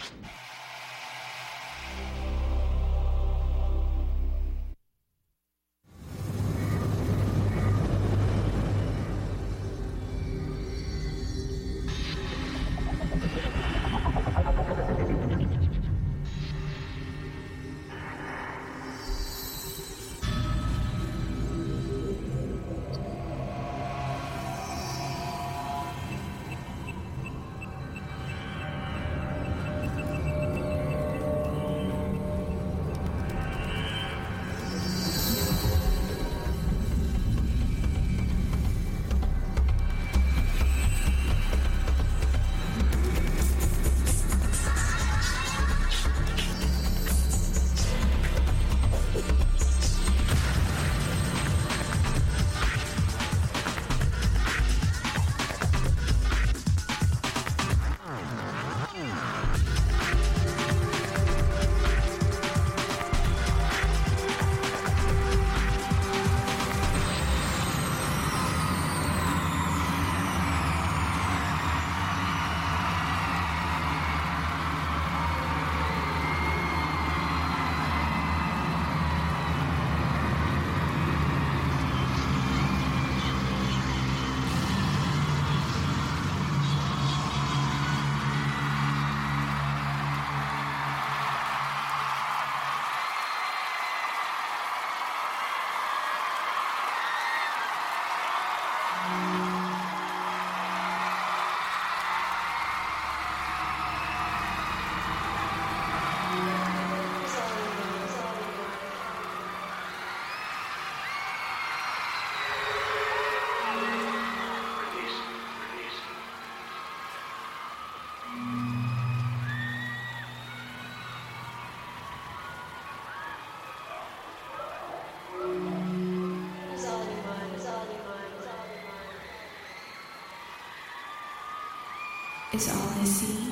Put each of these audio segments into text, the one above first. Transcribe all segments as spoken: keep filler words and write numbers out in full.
Is all I see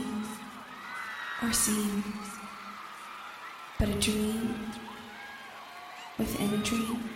or seem but a dream within a dream?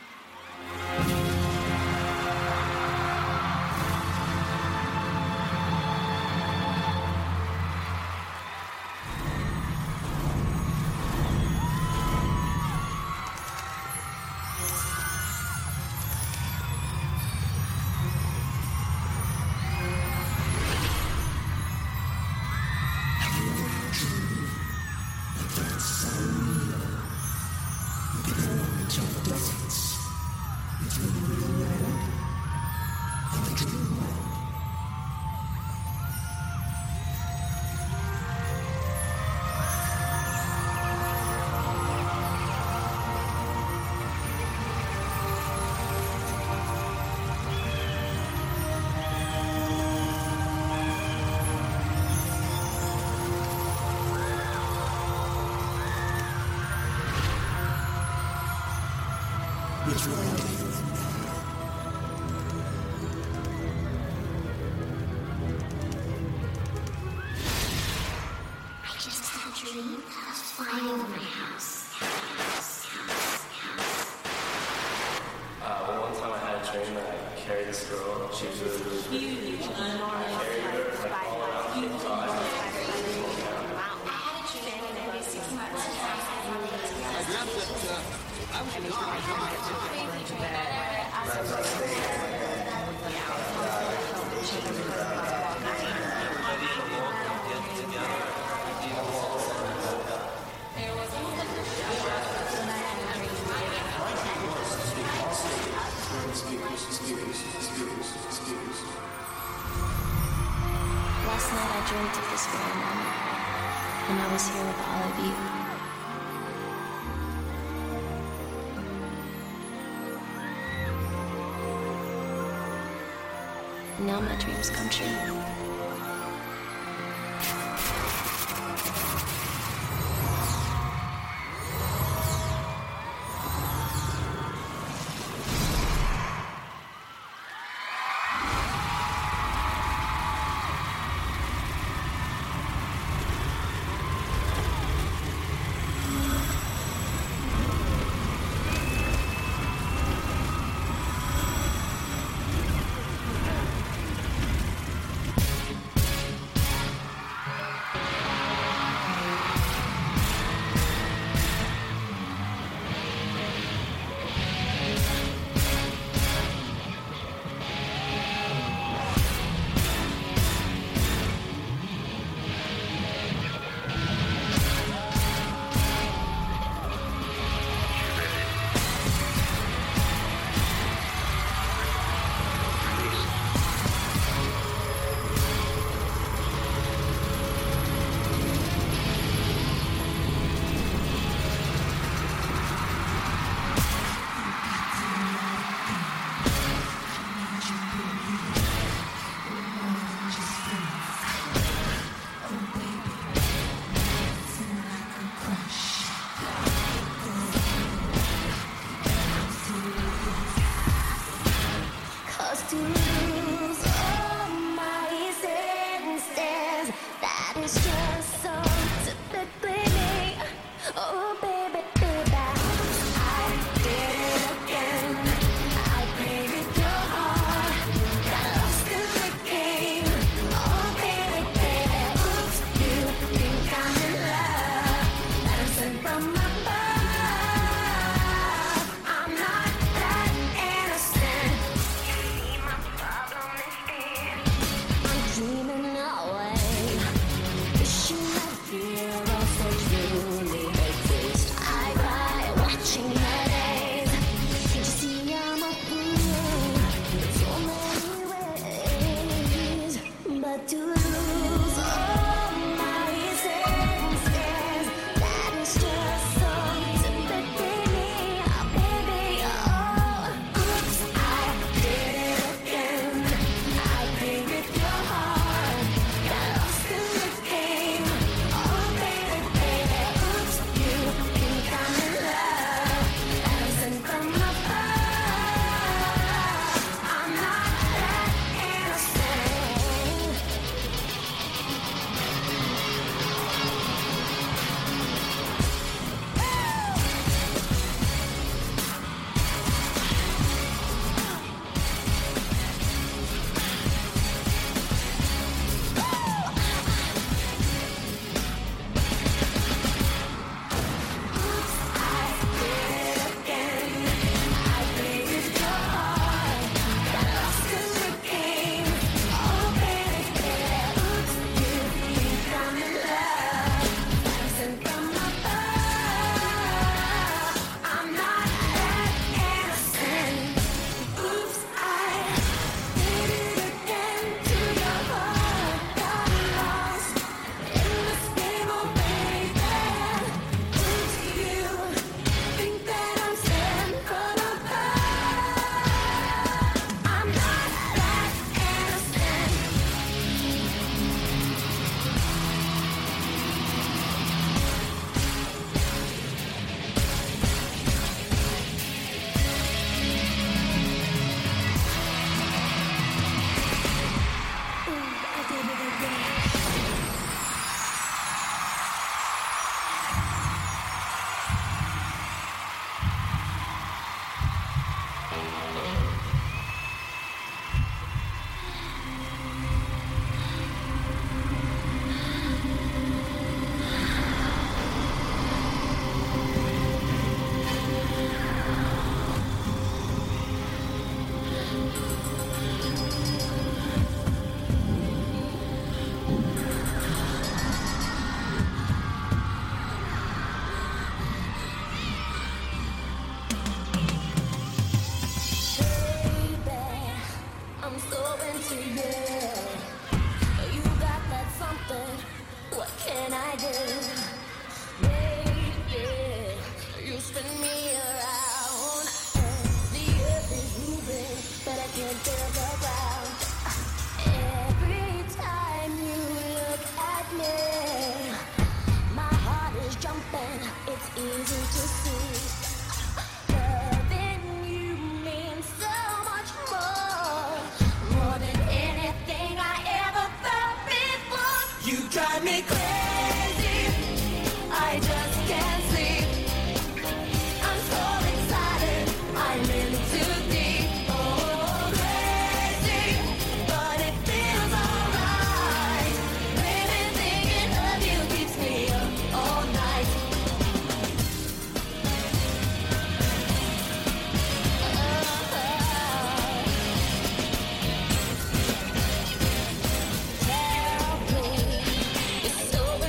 Last night I dreamt of this very moment, and I was here with all of you. Now my dreams come true. It's just so typically me. Oh, baby, baby, I did it again. I played with your heart, got lost in the game. Oh, baby, baby, oops, you think I'm in love, that I'm sent from above. I'm not that innocent. You see, my problem is this: I'm dreaming away. Wishing that heroes that truly exist. I cry watching the days. Can't you see I'm a fool in so many ways? But to lose all my senses, that is just so typically me. Oh, baby, oh, oops, I did it again. I played with your heart, got lost in the game. Oh, baby, baby, oops, you think I'm in love, that I'm sent from above. I'm not that innocent. I'm so into you. You got that something. What can I do? Baby, you spin me around. The earth is moving, but I can't feel the ground. Every time you look at me, my heart is jumping. It's easy to see. Loving you means so much more. More than anything I ever felt before. You drive me crazy, I just can't sleep. I'm so excited, I'm in too deep. Oh, crazy, but it feels alright. Baby, thinking of you keeps me up all night. Tell me, it's so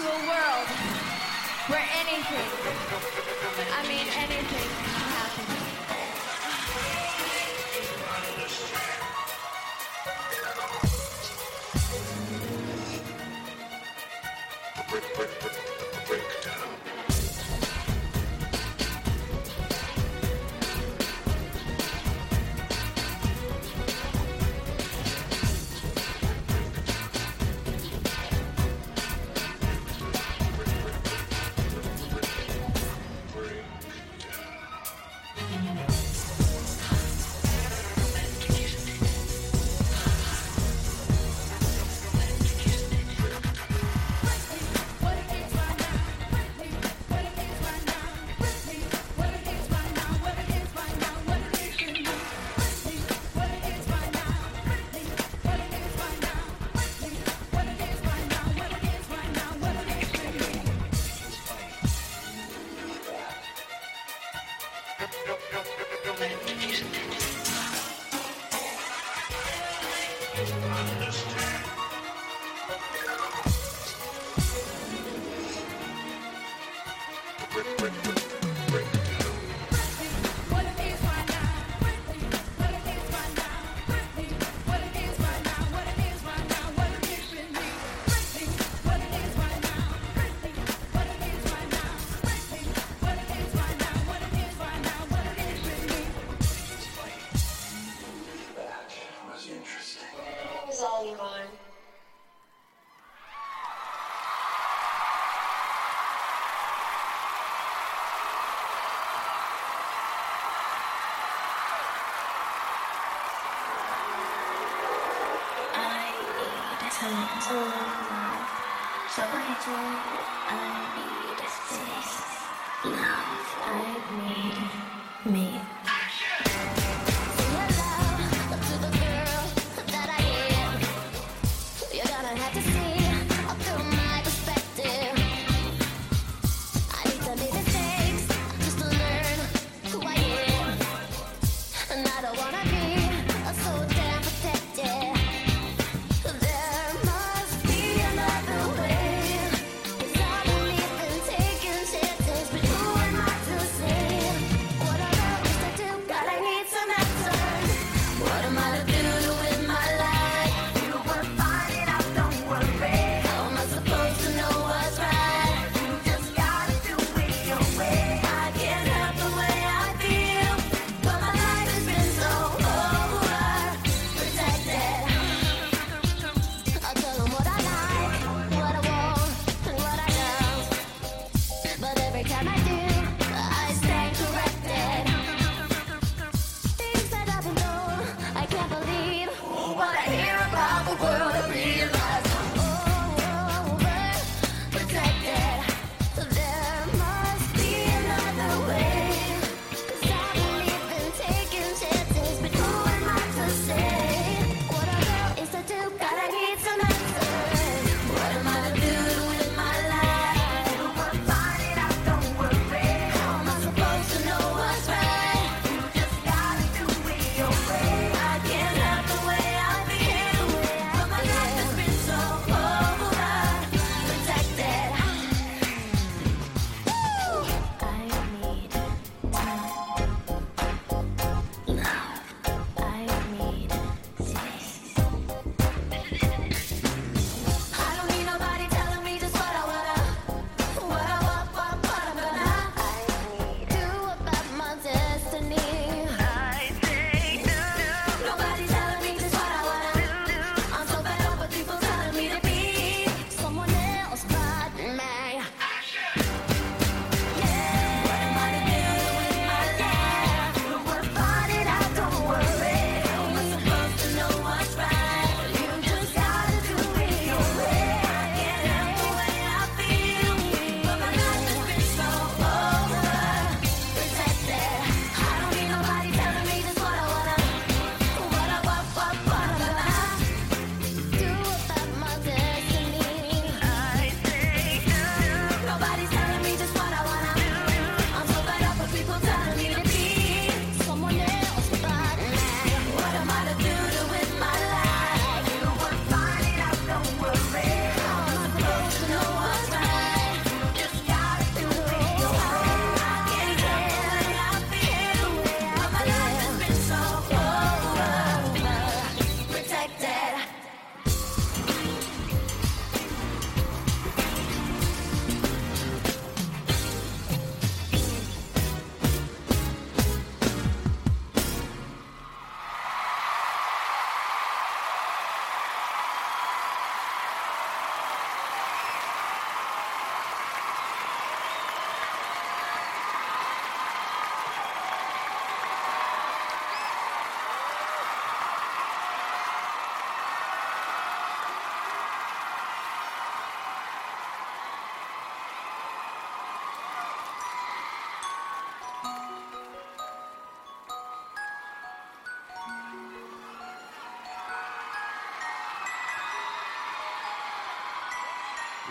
to a world where anything, I mean anything, can happen. Break, break, break, break down. To love, so I do. I need space. Love, I need me. Say hello to the girl that I am. You're gonna have to see through my perspective. I need to make mistakes just to learn who I am, and I don't wanna be so damn protected. What I love is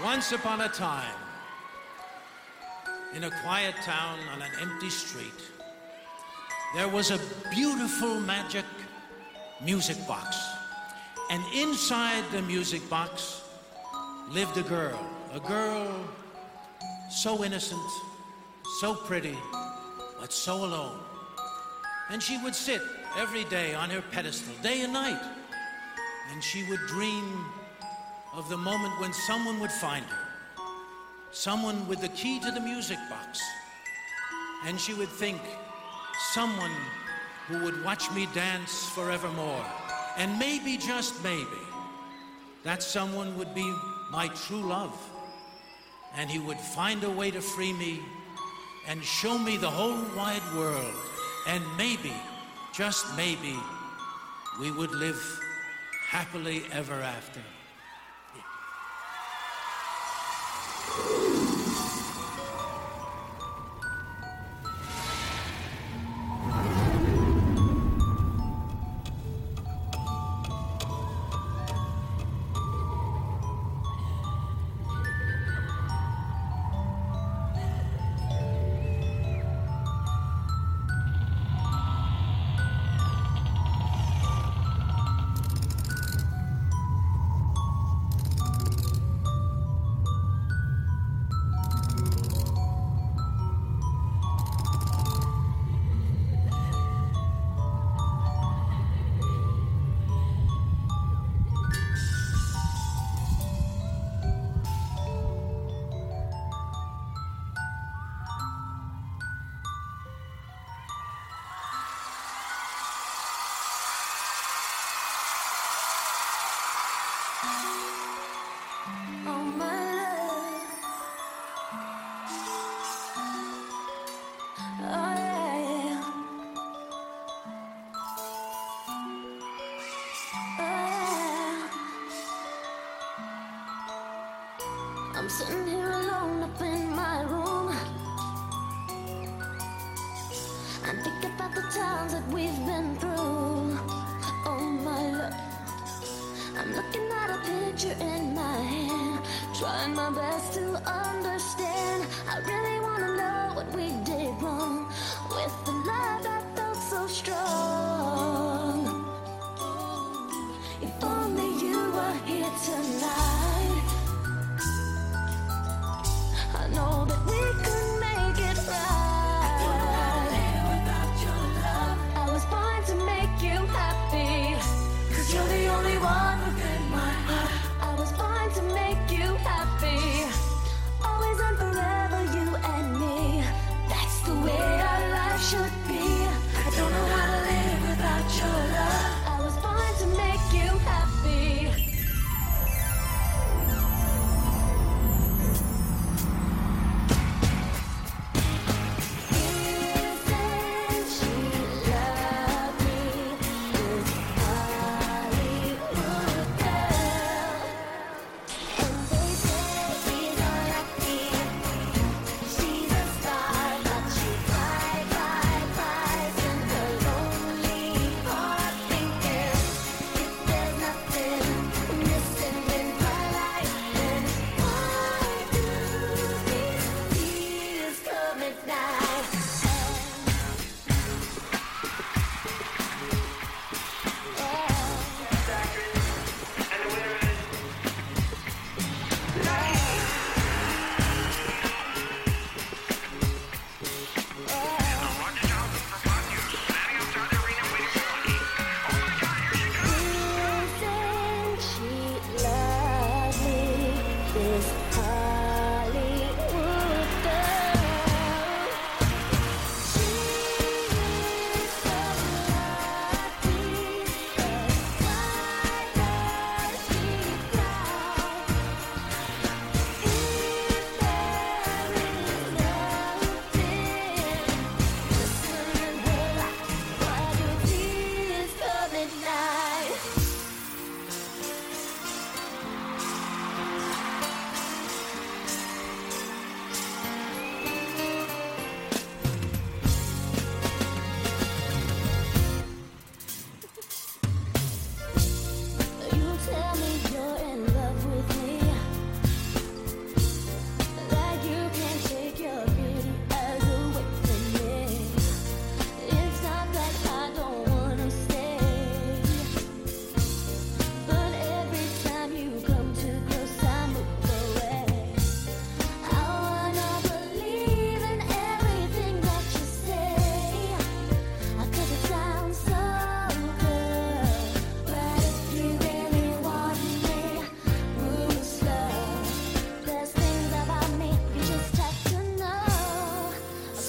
Once upon a time, in a quiet town on an empty street, there was a beautiful magic music box. And inside the music box lived a girl, a girl so innocent, so pretty, but so alone. And she would sit every day on her pedestal, day and night, and she would dream of the moment when someone would find her, someone with the key to the music box. And she would think, someone who would watch me dance forevermore. And maybe, just maybe, that someone would be my true love. And he would find a way to free me and show me the whole wide world. And maybe, just maybe, we would live happily ever after. I'm sitting here alone up in my room. I think about the times that we've been through. Oh my love, I'm looking at a picture in my hand, trying my best to understand. I really wanna know what we did wrong with the love that felt so strong. If only you were here tonight, I know that we could make it right. I don't know how to live without your love. I was born to make you happy, 'cause you're the only one within my heart. I was born to make you happy, always and forever, you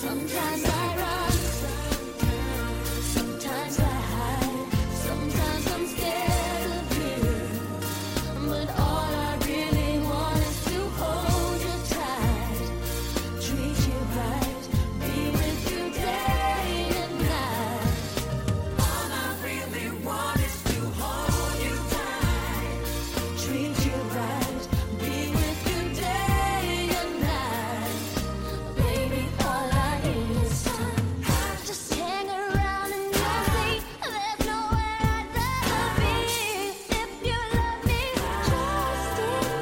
Sometimes I run, sometimes I hide, sometimes I'm scared of you. But all I really want is to hold you tight, treat you right, be with you day and night. All I really want is to hold you tight, treat you right, be with you day and night. Baby, all I need is time. Just hang around and you'll see there's nowhere I'd rather be. If you love me, trust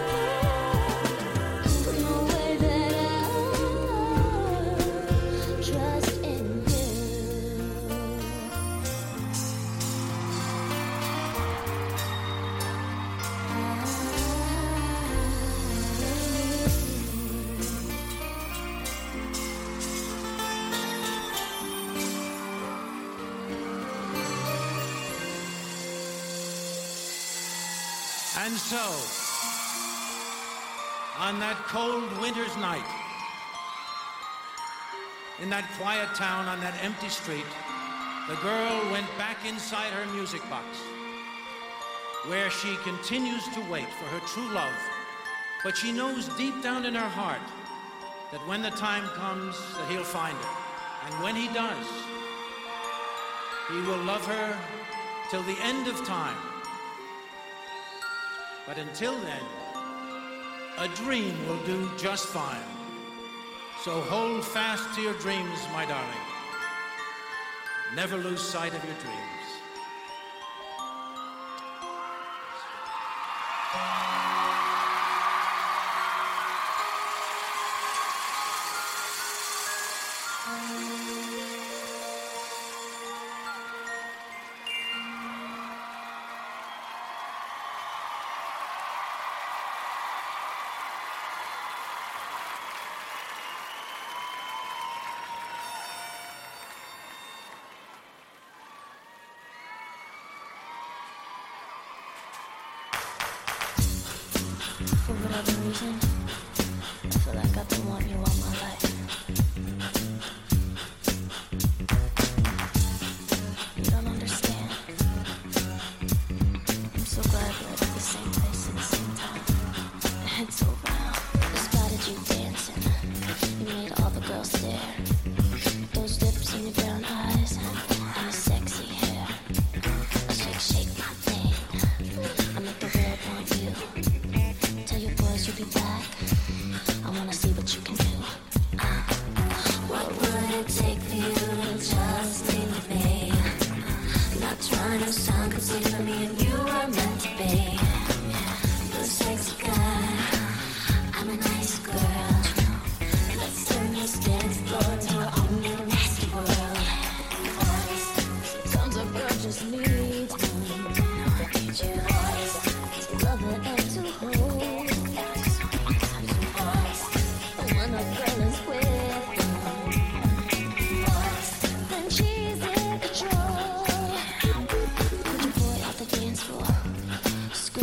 in me. No way that I'll trust in And so, on that cold winter's night, in that quiet town, on that empty street, the girl went back inside her music box, where she continues to wait for her true love. But she knows deep down in her heart that when the time comes, that he'll find her. And when he does, he will love her till the end of time. But until then, a dream will do just fine. So hold fast to your dreams, my darling. Never lose sight of your dreams. For whatever reason, I feel like I've been wanting you all my life. You don't understand. I'm so glad we're at the same place at the same time. It's so round. I spotted you dancing. You made all the girls stare. Those lips and your brown eyes and your sexy hair. Shake, shake my thing. I make the world want you. Tell your boys you'll be back. I wanna see what you can do. Uh, what would it take for you to just be with me? Not trying to sound conceited, but me and you are meant to be. The sexy guy, I'm a nice girl. Let's turn this dance floor into our own little nasty world. Sometimes a girl just needs one. I need you always to love her and to hold. When a girl is with them, then she's in control. Put your boy out the dance floor.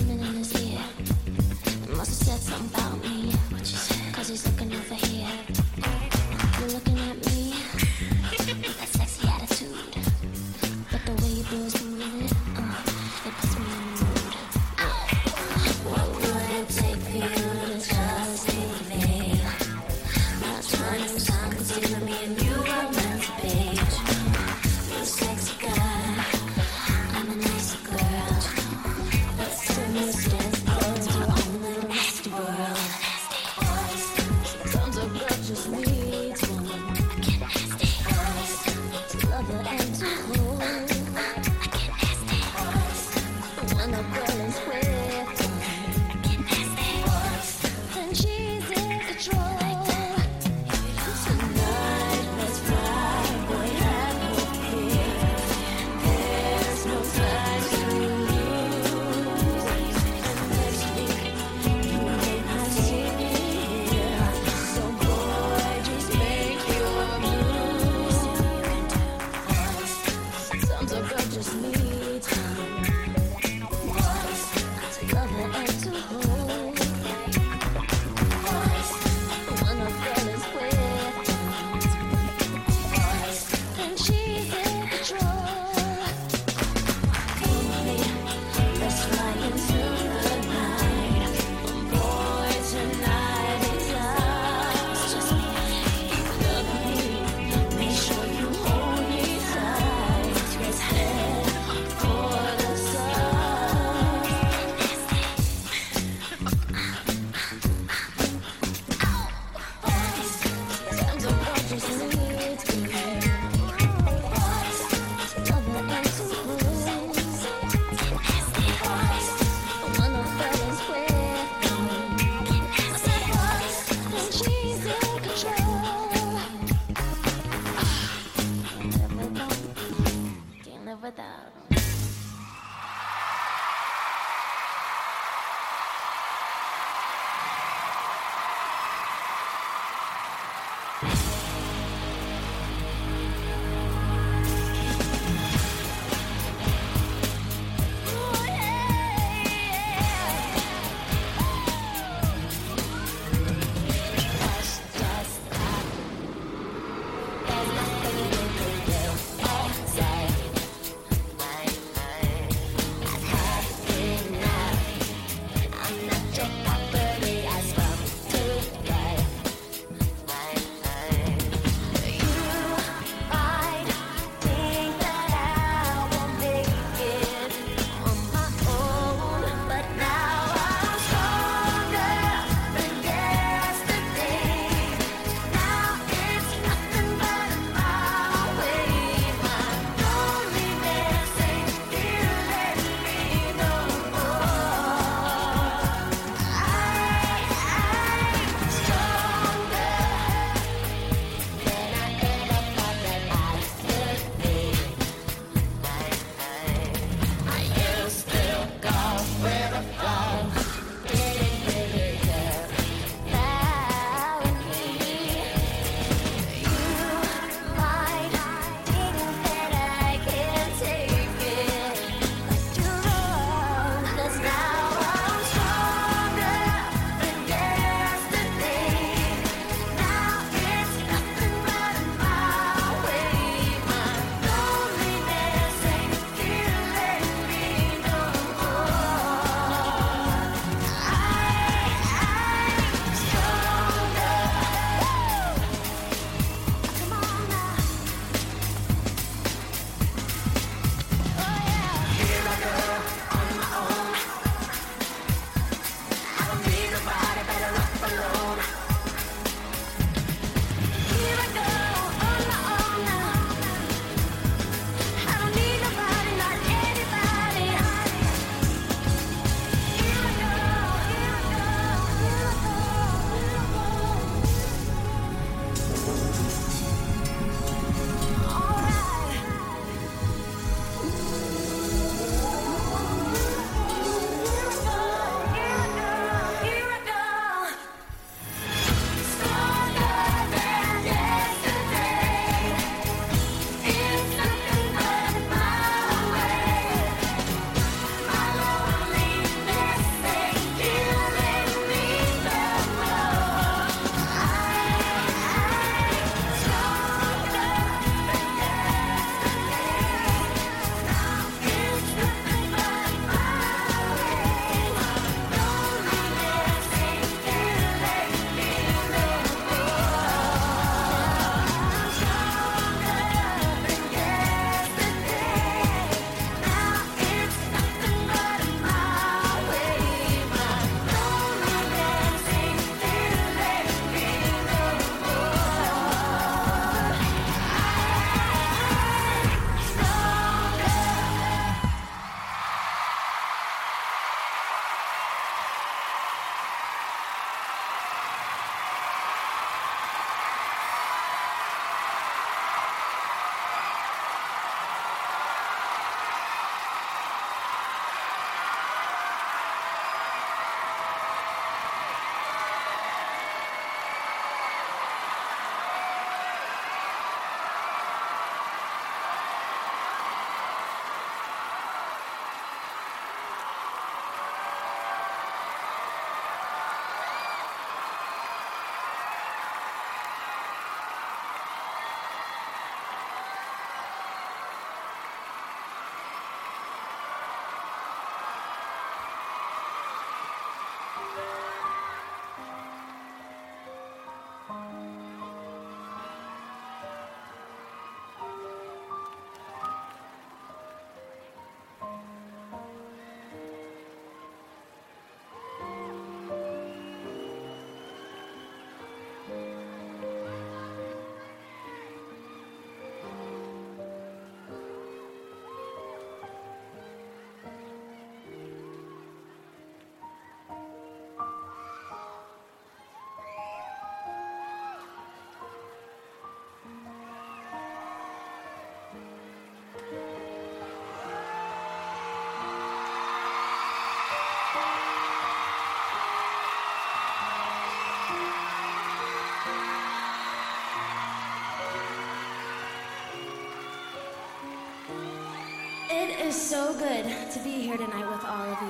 It is so good to be here tonight with all of you.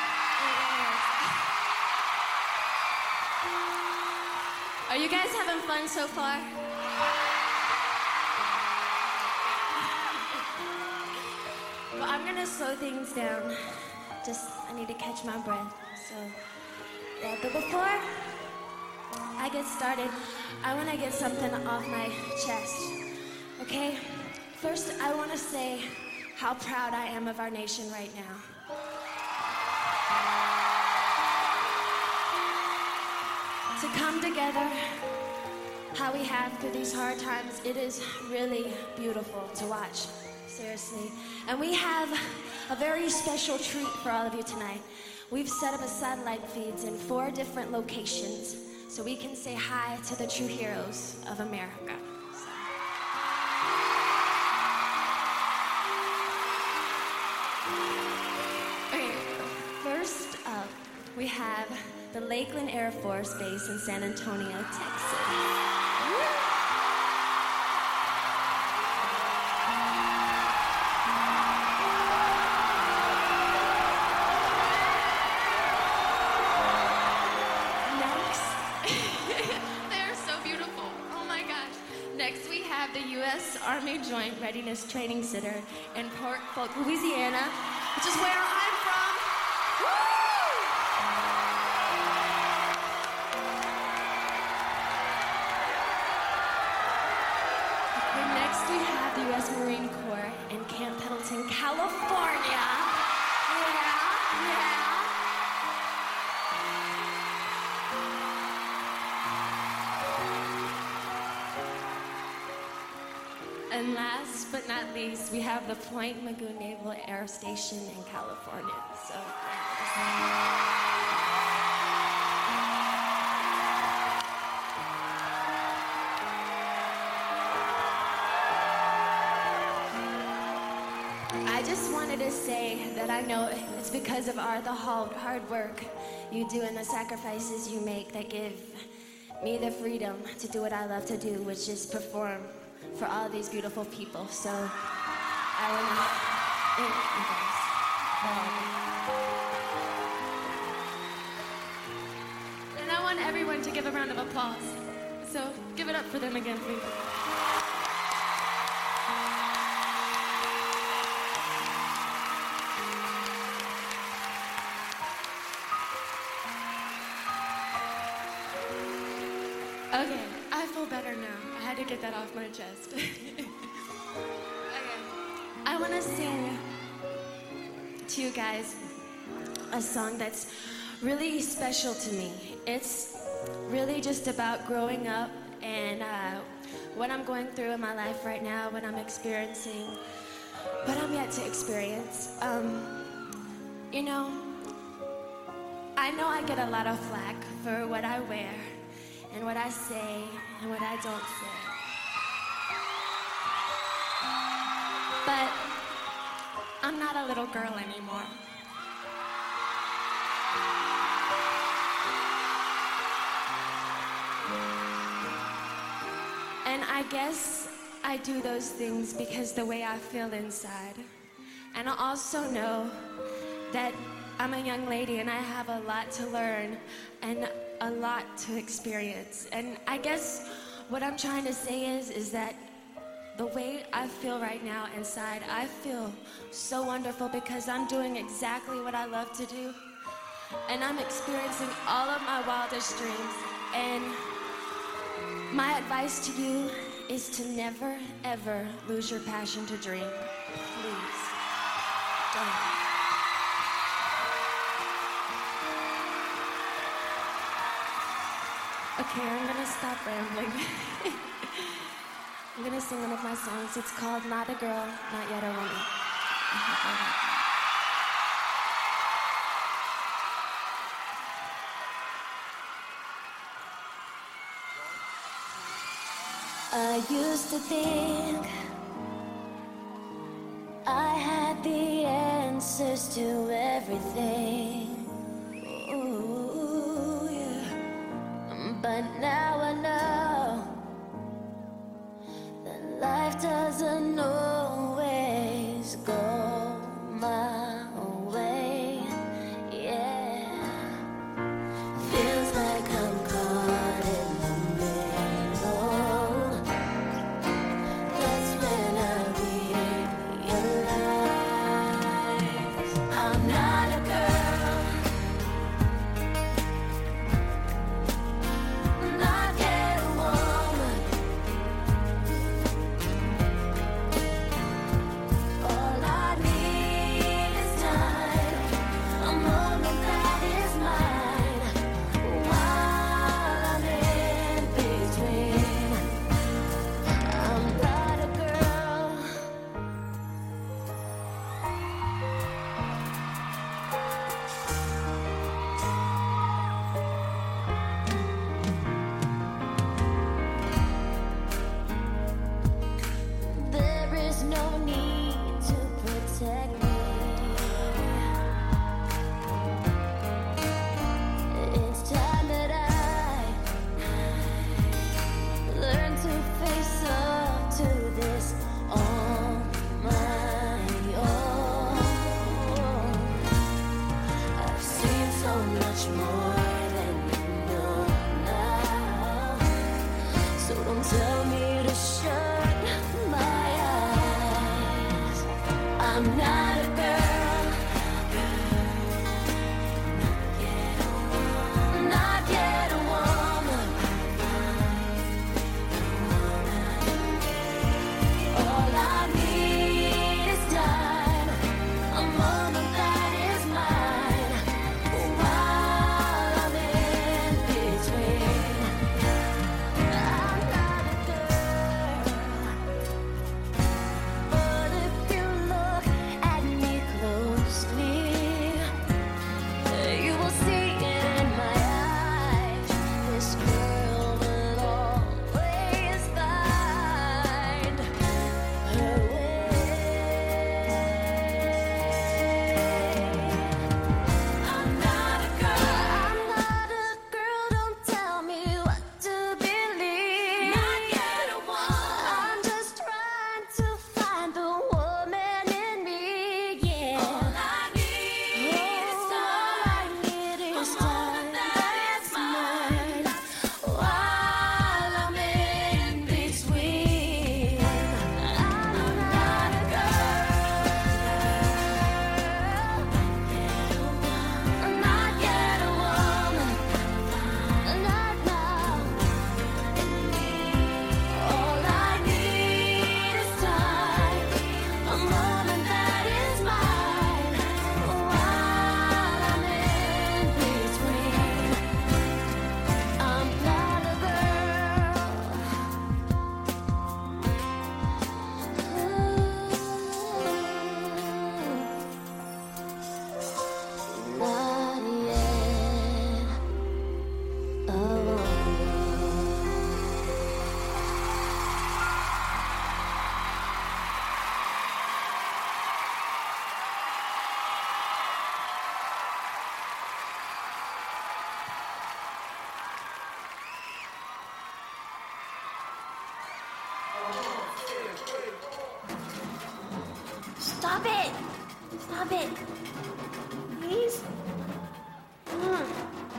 Are you guys having fun so far? Well, I'm gonna slow things down. Just, I need to catch my breath. So, yeah, but before I get started, I wanna get something off my chest, okay? First, I wanna say how proud I am of our nation right now. To come together, how we have through these hard times, it is really beautiful to watch, seriously. And we have a very special treat for all of you tonight. We've set up a satellite feeds in four different locations so we can say hi to the true heroes of America. Okay, first up, we have the Lakeland Air Force Base in San Antonio, Texas. Next, we have the U S Army Joint Readiness Training Center in Port Folk, Louisiana, which is where I'm from. Woo! Okay, next we have the U S Marine Corps in Camp Pendleton, California. Yeah, yeah. And last but not least, we have the Point Mugu Naval Air Station in California. So, I just wanted to say that I know it's because of our, the hard, hard work you do and the sacrifices you make that give me the freedom to do what I love to do, which is perform for all of these beautiful people. So I want to thank you guys. And I want everyone to give a round of applause. So give it up for them again, please. Okay, I feel better now. I had to get that off my chest. Okay. I want to sing to you guys a song that's really special to me. It's really just about growing up and uh, what I'm going through in my life right now, what I'm experiencing, what I'm yet to experience. Um, you know, I know I get a lot of flack for what I wear and what I say and what I don't say. But I'm not a little girl anymore. And I guess I do those things because the way I feel inside. And I also know that I'm a young lady and I have a lot to learn and a lot to experience. And I guess what I'm trying to say is, is that the way I feel right now inside, I feel so wonderful because I'm doing exactly what I love to do. And I'm experiencing all of my wildest dreams. And my advice to you is to never, ever lose your passion to dream. Please, don't. Okay, I'm gonna stop rambling. I'm gonna sing one of my songs. It's called Not a Girl, Not Yet a Woman. I used to think I had the answers to everything. Ooh, yeah. But now I know that life doesn't always go I'm not a girl, not yet a woman. All I need is time, a moment that is mine, while I'm in between. I'm not a girl, but if you look at me closely, you will see it in my eyes. This girl will always find her way. I'm not a girl. I'm not a girl. Don't tell me what to believe. Not yet a woman. I'm just trying to find the woman in me. Yeah. All I need is time. All I need is time. That's mine. While I'm in between. I'm not a girl. Not yet a woman. Not now. All I need is time, a moment that is mine, while I'm in between. I'm not a girl. Not yet a woman. Stop it! Stop it! Please? Come on.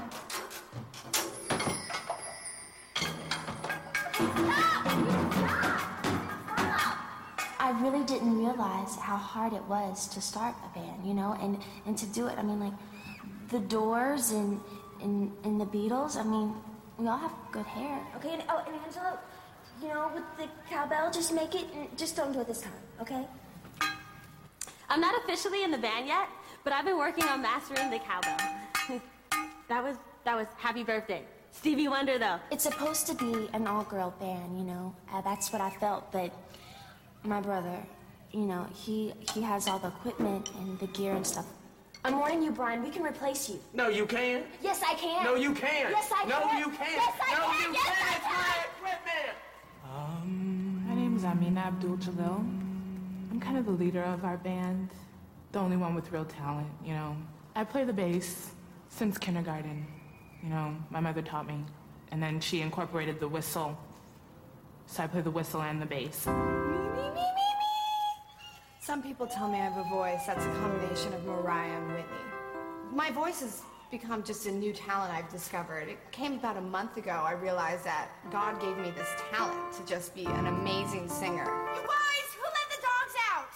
I really didn't realize how hard it was to start a band, you know, and, and to do it. I mean, like, the Doors and, and, and the Beatles, I mean, we all have good hair. Okay, and, oh, and Angela, you know, with the cowbell, just make it, and just don't do it this time, okay? I'm not officially in the band yet, but I've been working on mastering the cowbell. that was that was Happy Birthday. Stevie Wonder, though. It's supposed to be an all-girl band, you know. Uh, that's what I felt, but my brother, you know, he he has all the equipment and the gear and stuff. I'm warning you, Brian, we can replace you. No, you can't. Yes, I can. No, you can't. Yes, I no, can. you can't. Yes, I no, can. you Yes, can't. I It's my equipment. My name's Amina Abdul-Jalil. I'm kind of the leader of our band, the only one with real talent, you know. I play the bass since kindergarten. You know, my mother taught me. And then she incorporated the whistle. So I play the whistle and the bass. Me, me, me, me, me. Some people tell me I have a voice that's a combination of Mariah and Whitney. My voice has become just a new talent I've discovered. It came about a month ago. I realized that God gave me this talent to just be an amazing singer. You guys, who let the dogs out?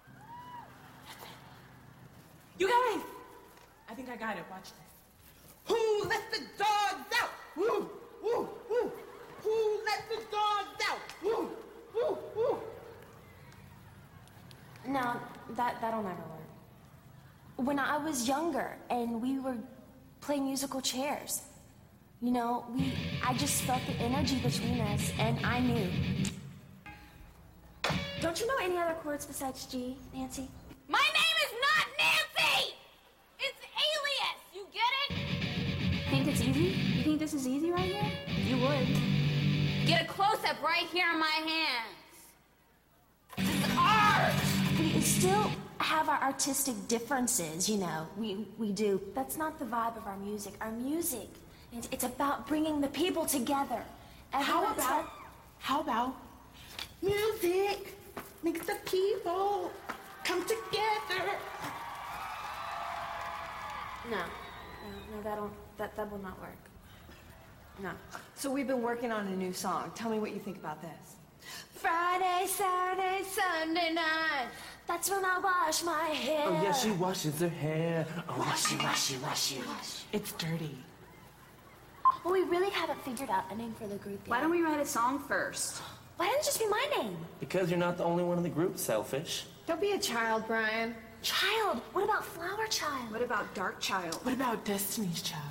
You guys! I think I got it. Watch this. Who let the dogs out? Woo, woo, woo. Who let the dogs out? Woo, woo, woo. No, that, that'll never work. When I was younger and we were playing musical chairs, you know, we, I just felt the energy between us and I knew. Don't you know any other chords besides G, Nancy? My name is not Nancy! It's Alias! You get it? Think it's easy? You think this is easy right here? You would. Get a close-up right here in my hands. This is art! We still have our artistic differences, you know. We, we do. That's not the vibe of our music. Our music, it's, it's about bringing the people together. How Everyone's about, got- how about Music makes the people come together. No, no, no, that'll, that, that will not work. No. So we've been working on a new song. Tell me what you think about this. Friday, Saturday, Sunday night. That's when I wash my hair. Oh, yeah, she washes her hair. Oh, washy, washy, washy. It's dirty. Well, we really haven't figured out a name for the group yet. Why don't we write a song first? Why didn't it just be my name? Because you're not the only one in the group, Selfish. Don't be a child, Brian. Child. What about Flower Child? What about Dark Child? What about Destiny's Child?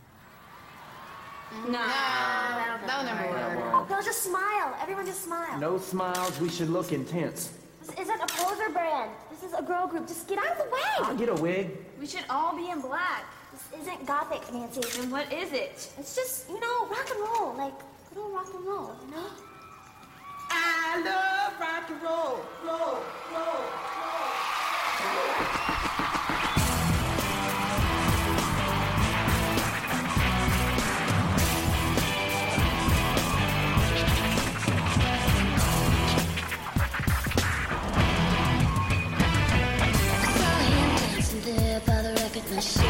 No. That'll, that'll never work. No, just smile. Everyone just smile. No smiles, we should look intense. This isn't a poser brand. This is a girl group. Just get out of the way. I'll get a wig. We should all be in black. This isn't gothic, Nancy. And what is it? It's just, you know, rock and roll. Like, good old rock and roll, you know? I love rock and roll, roll, roll, roll. There by the record machine,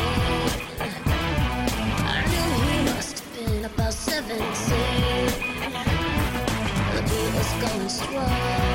I knew he must have been about seventeen. The beat was going strong.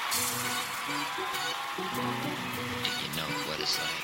You know what it's like.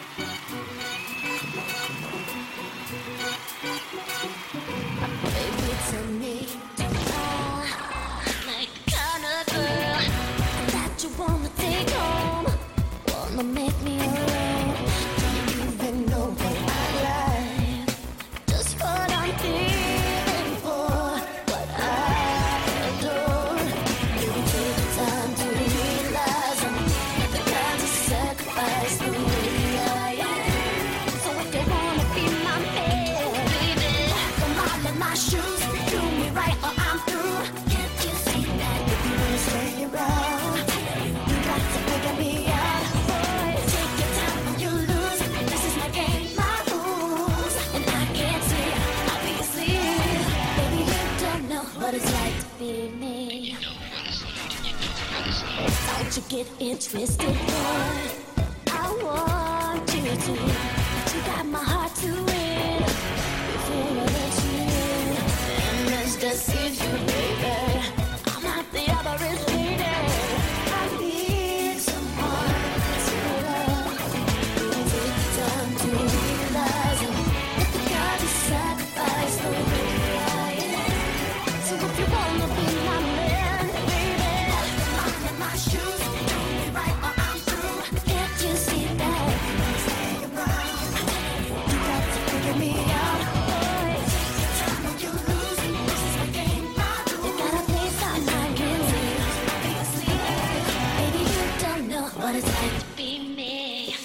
Baby, tell me, do I like the kind of girl that you wanna take home? Wanna make me your own? Do you even know what I like? Just what I'm feeling for, what I adore. Maybe take the time to realize I'm the kind of sacrifice the way I am. So if you wanna be my man, baby, come on, let my shoes do me right or I'm through. Can't you see that if you wanna stay around, you got to figure me out. Boy, take your time or you lose. This is my game, my rules, and I can't see, obviously. Baby, you don't know what it's like to be me. You know what it's like. You know what it's like. Don't you get it twisted, boy. I want you to, but you got my heart to win. Before I let you in, and let's deceive you, baby. I'm not the other is waiting. I need someone to love. Take the time to realize it. Let the God to sacrifice the way I am. So if you wanna be my man, baby, I'm my shoes, do me right or I'm through. Can't you see that? Stay around. You got to figure me out. Boy, take your time or you lose. This is my game, my rules. You got a place I'm not getting. Obviously, baby, you don't know what it's like to be me.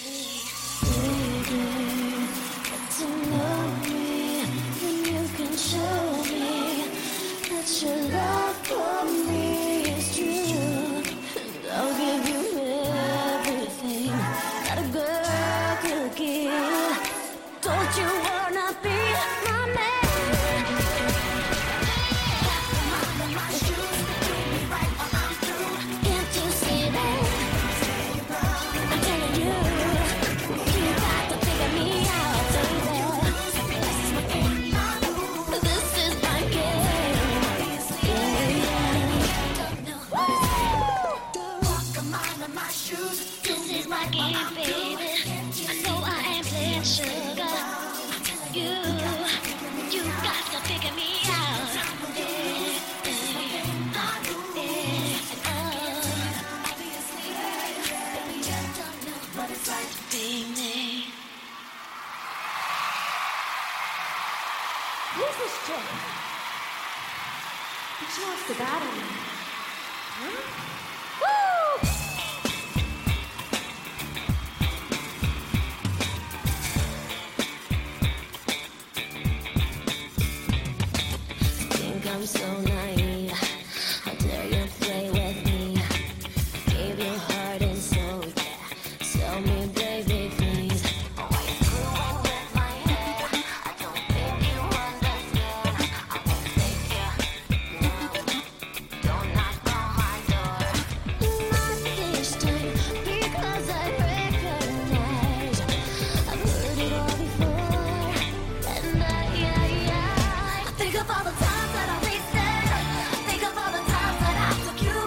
Baby, get to know me, then you can show me that your love for me is true. And I'll give you everything that a girl could give. Don't you wanna be my man? Come on, let my shoes do me right or I'm through. Can't you see that? I'm telling you, you got to figure me out, baby. This is my game, my rules. This is my game. Yeah, yeah. Don't know what it's like. Walk a mile in my shoes. This is my game, baby. I know I ain't playing sugar. You, you got to figure me out. Yeah, yeah, yeah. Oh, obviously, baby, you don't know what it's like to be me. Who's this chick? She wants to battle me. Huh? Woo! Think I'm so naive. How dare you play with me? Gave you heart and soul, yeah. Tell me, baby, please. Why you screwing with my head? I don't think you understand. I won't take you. No, don't knock on my door. Not this time, because I recognize I've heard it all before. And I, yeah, yeah. I think of all the times that I wasted. Think of all the times that I took you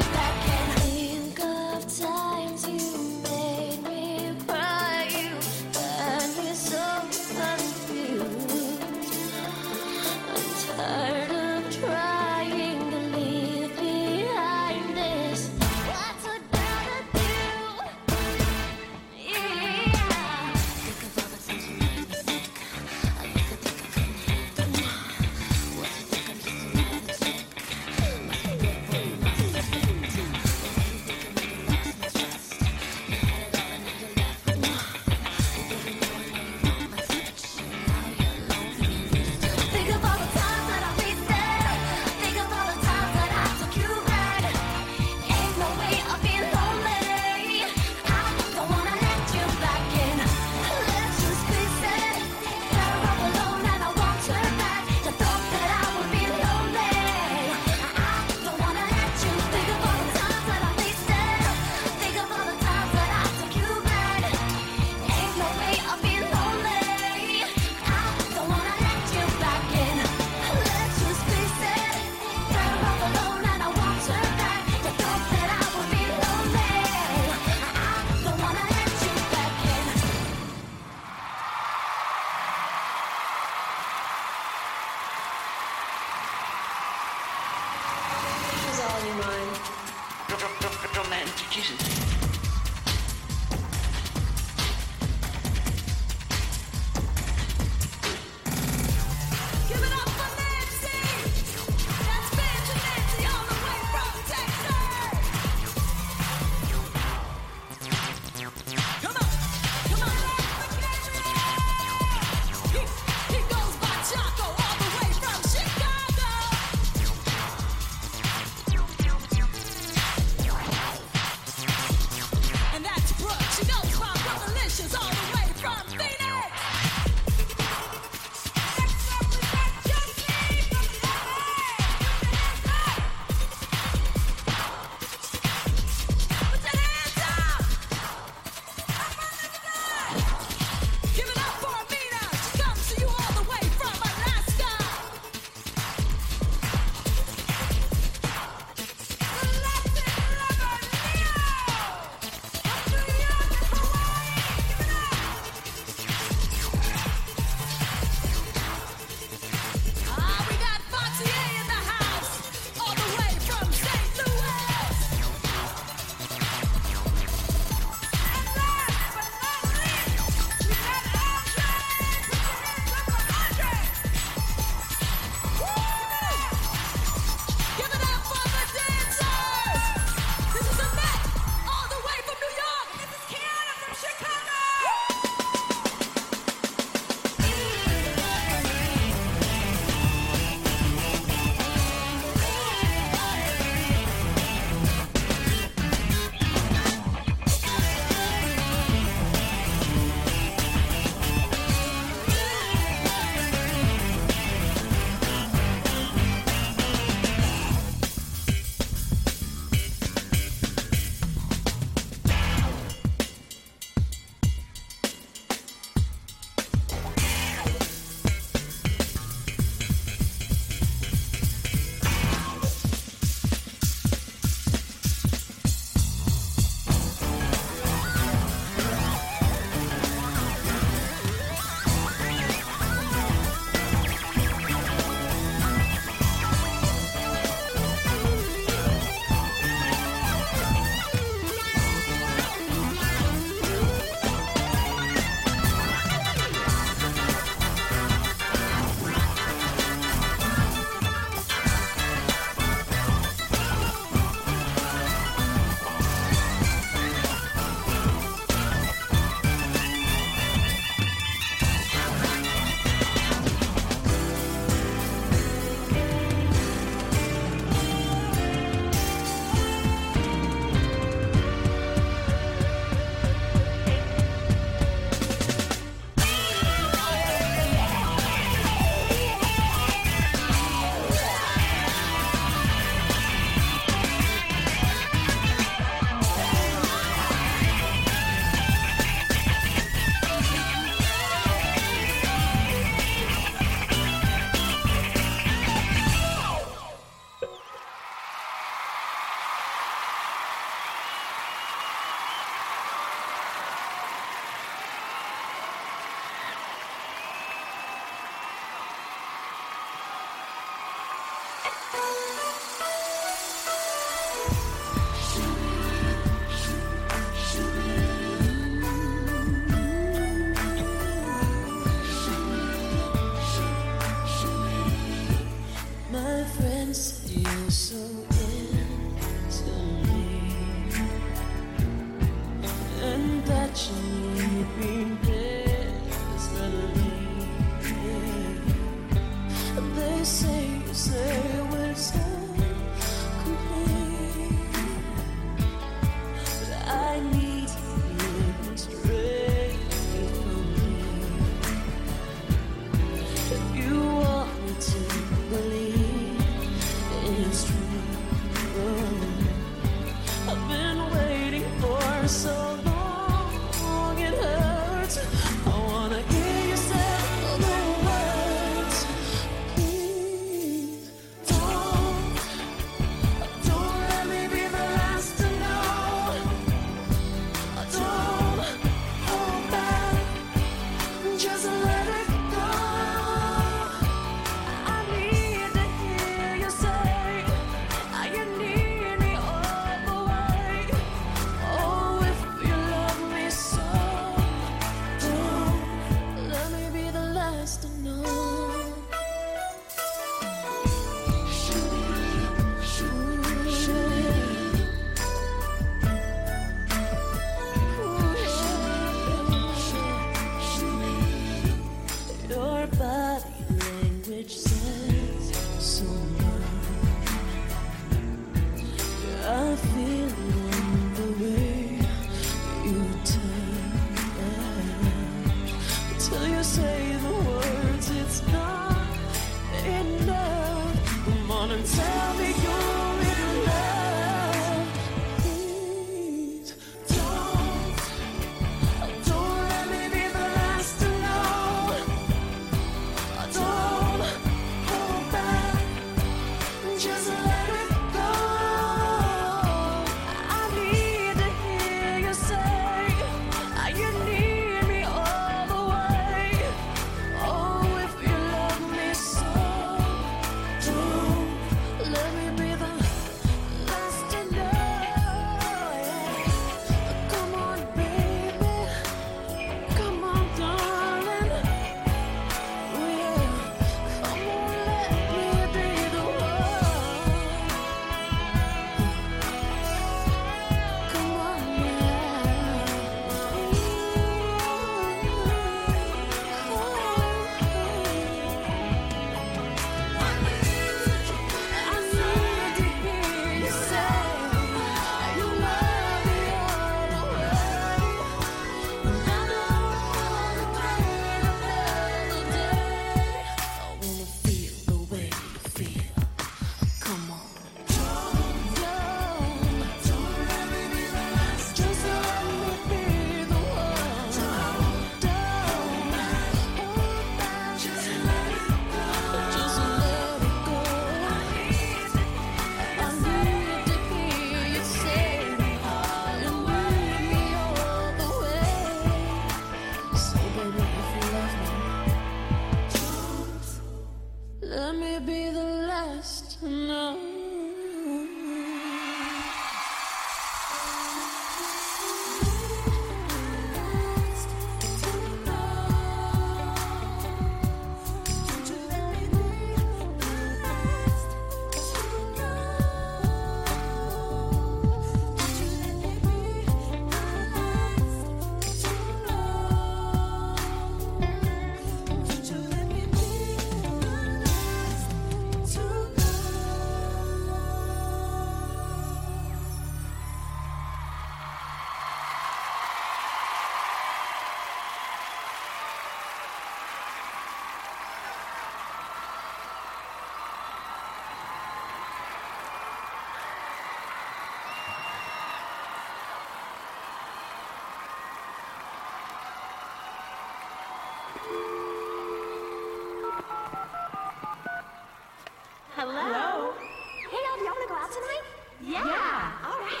Hello. Hey, y'all, do y'all want to go out tonight? Yeah. Yeah. All right.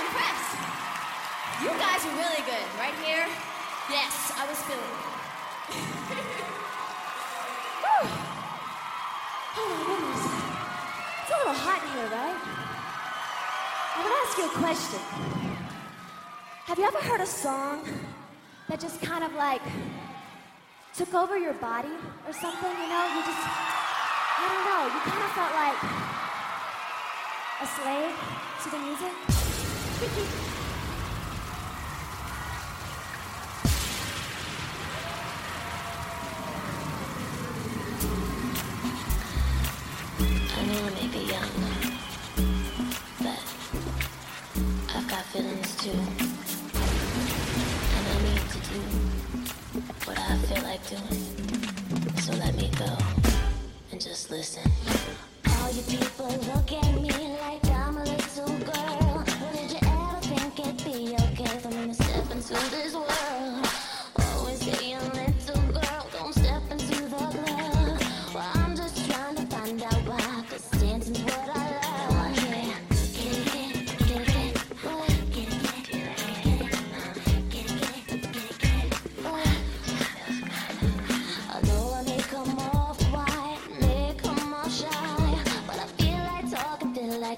impressed. You guys are really good. Right here? Yes, I was feeling it. Whew. Oh my goodness. It's a little hot in here, right? I'm gonna ask you a question. Have you ever heard a song that just kind of like took over your body or something, you know? You just, I don't know, you kind of felt like a slave to the music? I know I may be young, but I've got feelings too. And I need to do what I feel like doing. So let me go and just listen. All you people look at me like I'm a little girl. Well, did you ever think it'd be okay for me to step into this world? Always say a little girl, don't step into the club. Well, I'm just trying to find out why, 'cause dancing's what I love. Yeah. Get it, get it, get it, get it. Oh, get it, get it, get it, get it. Get it, get it, get it, get it. Oh. Although I may come off white, may come off shy, but I feel like talking, feel like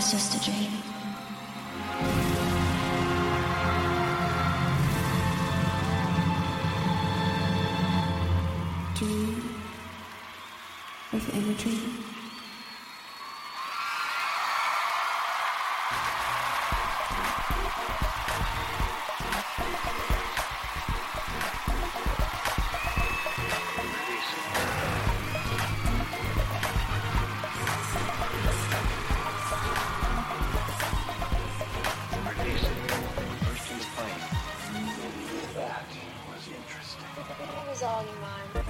was just a dream. Dream within a dream. It was all your mind.